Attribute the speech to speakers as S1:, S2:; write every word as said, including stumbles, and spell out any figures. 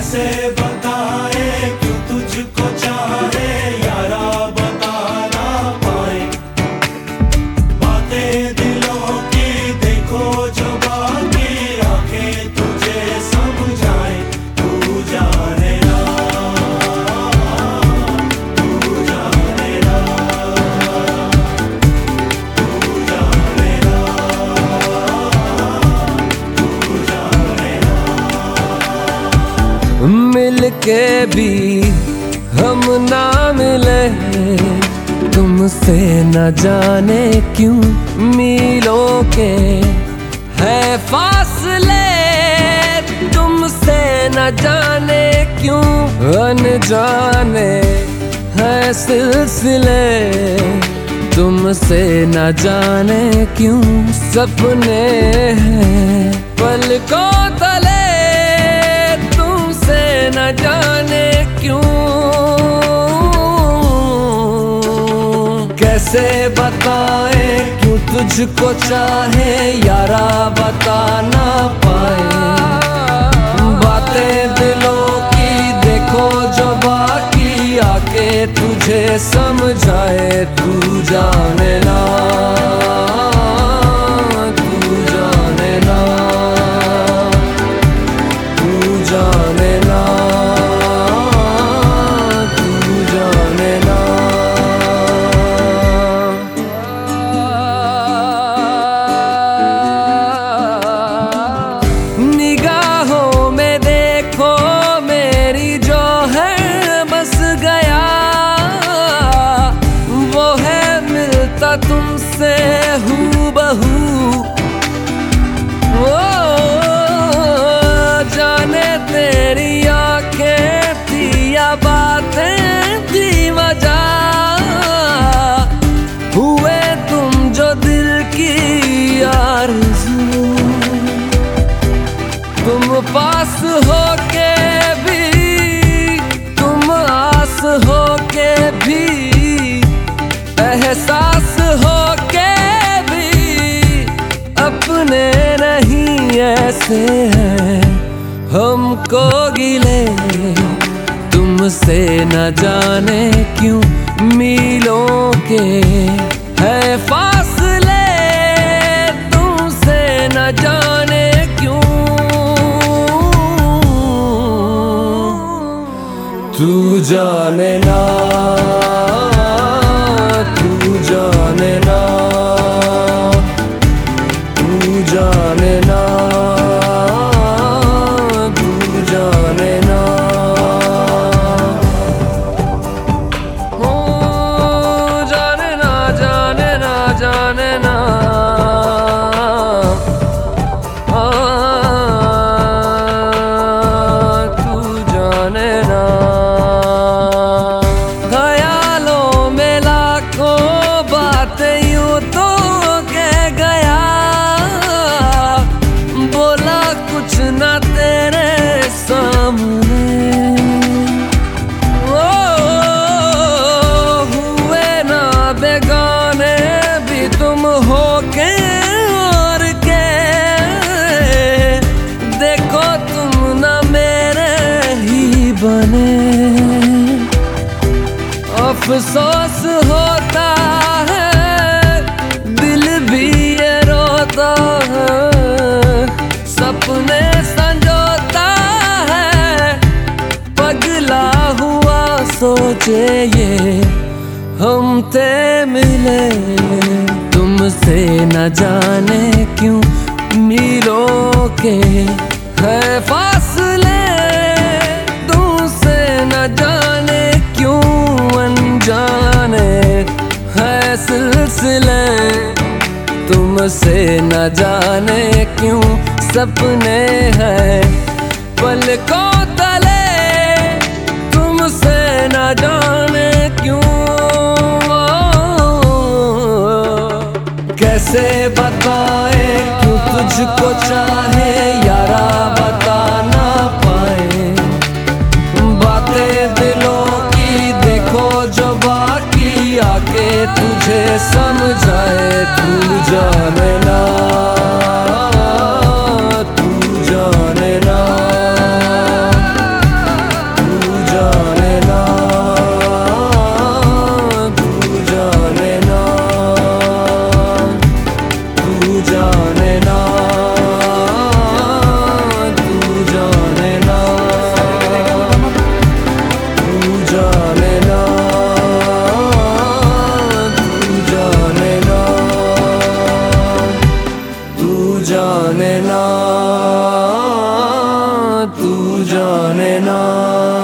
S1: कैसे बताए क्यों तुझको चाहे यारा, बता ना पाए बातें दिलों की, देखो जो बाकी आंखें तुझे समझाए। तू जाने ना, तू जाने ना, तू जाने ना, तू जाने ना।
S2: मिल के भी हम ना मिले, तुमसे न जाने क्यों मीलों के है फासले, तुमसे न जाने क्यों अनजाने है सिलसिले, तुमसे न जाने क्यों सपने हैं पलकों तले, तुमसे न जाने क्यों। कैसे बताए क्यों तुझको चाहे यारा, बता ना पाए बातें दिलों की, देखो जो बाकी आके तुझे समझाए। तू जाने ना, तू जाने ना, तू जाने ना, तू जाने ना। निगाहों में देखो मेरी जो है बस गया, वो है मिलता तुमसे हूबहू। ओ जाने तेरी आंखें थी या बातें थी वजह, हुए तुम जो दिल की आरज़ू, तुम पास हो के भी, तुम आस हो के भी, एहसास हो के भी, अपने नहीं ऐसे हैं हमको गिले, तुमसे न जाने क्यों मीलों के है फासले, तुमसे न जाने क्यों। तू जाने ना, तू जाने ना, तू जाने ना, तू जाने ना। ओ जाने ना, जाने ना, जाने ना, आ, तू जाने ना। ख्यालों में लाखों बातें यूं तो कह गया, बोला कुछ ना तेरे सामने, ओ हुए ना बेगाने भी तुम हो के और के, देखो तुम ना मेरे ही बने। अफसोस होता है दिल भी ये रोता है, सपने संजोता है पगला हुआ सोचे ये हम ते मिले, तुमसे न जाने क्यों मीलों के है फासले, तुमसे न जाने क्यों अनजाने है सिलसिले, तुमसे न जाने क्यों सपने हैं पलकों तले, तुमसे न जाने क्यों। कैसे बताए क्यों तुझको चाहे यारा, बता ना पाए बातें दिलों की, देखो जो बाकी आके तुझे समझाए। तू जाने ना, तू जाने ना, जाने ना।